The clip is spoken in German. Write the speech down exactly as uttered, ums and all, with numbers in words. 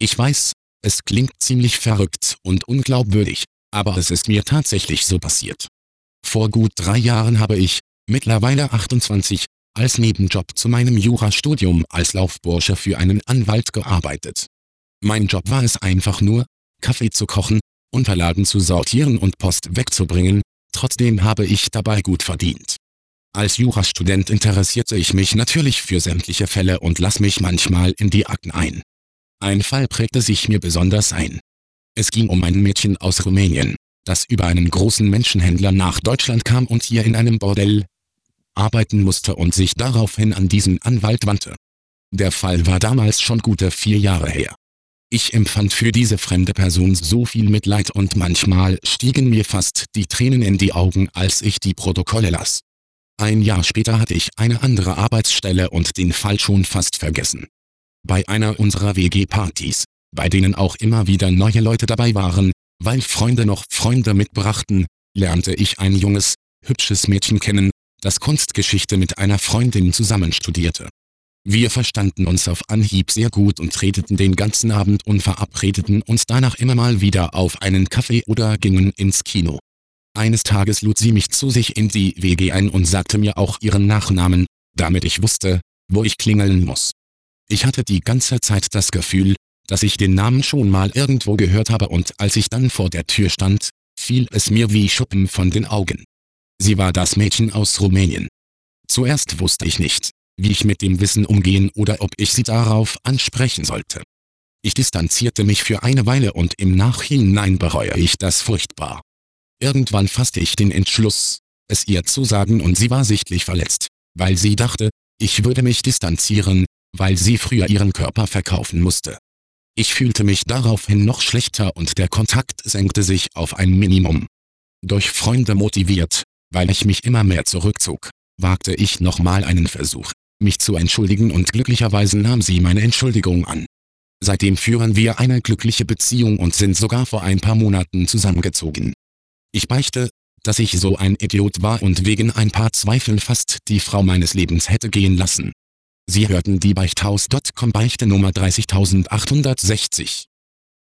Ich weiß, es klingt ziemlich verrückt und unglaubwürdig, aber es ist mir tatsächlich so passiert. Vor gut drei Jahren habe ich, mittlerweile achtundzwanzig, als Nebenjob zu meinem Jurastudium als Laufbursche für einen Anwalt gearbeitet. Mein Job war es einfach nur, Kaffee zu kochen, Unterlagen zu sortieren und Post wegzubringen, trotzdem habe ich dabei gut verdient. Als Jurastudent interessierte ich mich natürlich für sämtliche Fälle und las mich manchmal in die Akten ein. Ein Fall prägte sich mir besonders ein. Es ging um ein Mädchen aus Rumänien, das über einen großen Menschenhändler nach Deutschland kam und hier in einem Bordell arbeiten musste und sich daraufhin an diesen Anwalt wandte. Der Fall war damals schon gute vier Jahre her. Ich empfand für diese fremde Person so viel Mitleid und manchmal stiegen mir fast die Tränen in die Augen, als ich die Protokolle las. Ein Jahr später hatte ich eine andere Arbeitsstelle und den Fall schon fast vergessen. Bei einer unserer W G-Partys, bei denen auch immer wieder neue Leute dabei waren, weil Freunde noch Freunde mitbrachten, lernte ich ein junges, hübsches Mädchen kennen, das Kunstgeschichte mit einer Freundin zusammen studierte. Wir verstanden uns auf Anhieb sehr gut und redeten den ganzen Abend und verabredeten uns danach immer mal wieder auf einen Kaffee oder gingen ins Kino. Eines Tages lud sie mich zu sich in die W G ein und sagte mir auch ihren Nachnamen, damit ich wusste, wo ich klingeln muss. Ich hatte die ganze Zeit das Gefühl, dass ich den Namen schon mal irgendwo gehört habe, und als ich dann vor der Tür stand, fiel es mir wie Schuppen von den Augen. Sie war das Mädchen aus Rumänien. Zuerst wusste ich nicht, wie ich mit dem Wissen umgehen oder ob ich sie darauf ansprechen sollte. Ich distanzierte mich für eine Weile und im Nachhinein bereue ich das furchtbar. Irgendwann fasste ich den Entschluss, es ihr zu sagen, und sie war sichtlich verletzt, weil sie dachte, ich würde mich distanzieren, weil sie früher ihren Körper verkaufen musste. Ich fühlte mich daraufhin noch schlechter und der Kontakt senkte sich auf ein Minimum. Durch Freunde motiviert, weil ich mich immer mehr zurückzog, wagte ich nochmal einen Versuch, mich zu entschuldigen, und glücklicherweise nahm sie meine Entschuldigung an. Seitdem führen wir eine glückliche Beziehung und sind sogar vor ein paar Monaten zusammengezogen. Ich beichte, dass ich so ein Idiot war und wegen ein paar Zweifeln fast die Frau meines Lebens hätte gehen lassen. Sie hörten die Beichthaus Punkt com Beichte Nummer dreißigtausendachthundertsechzig.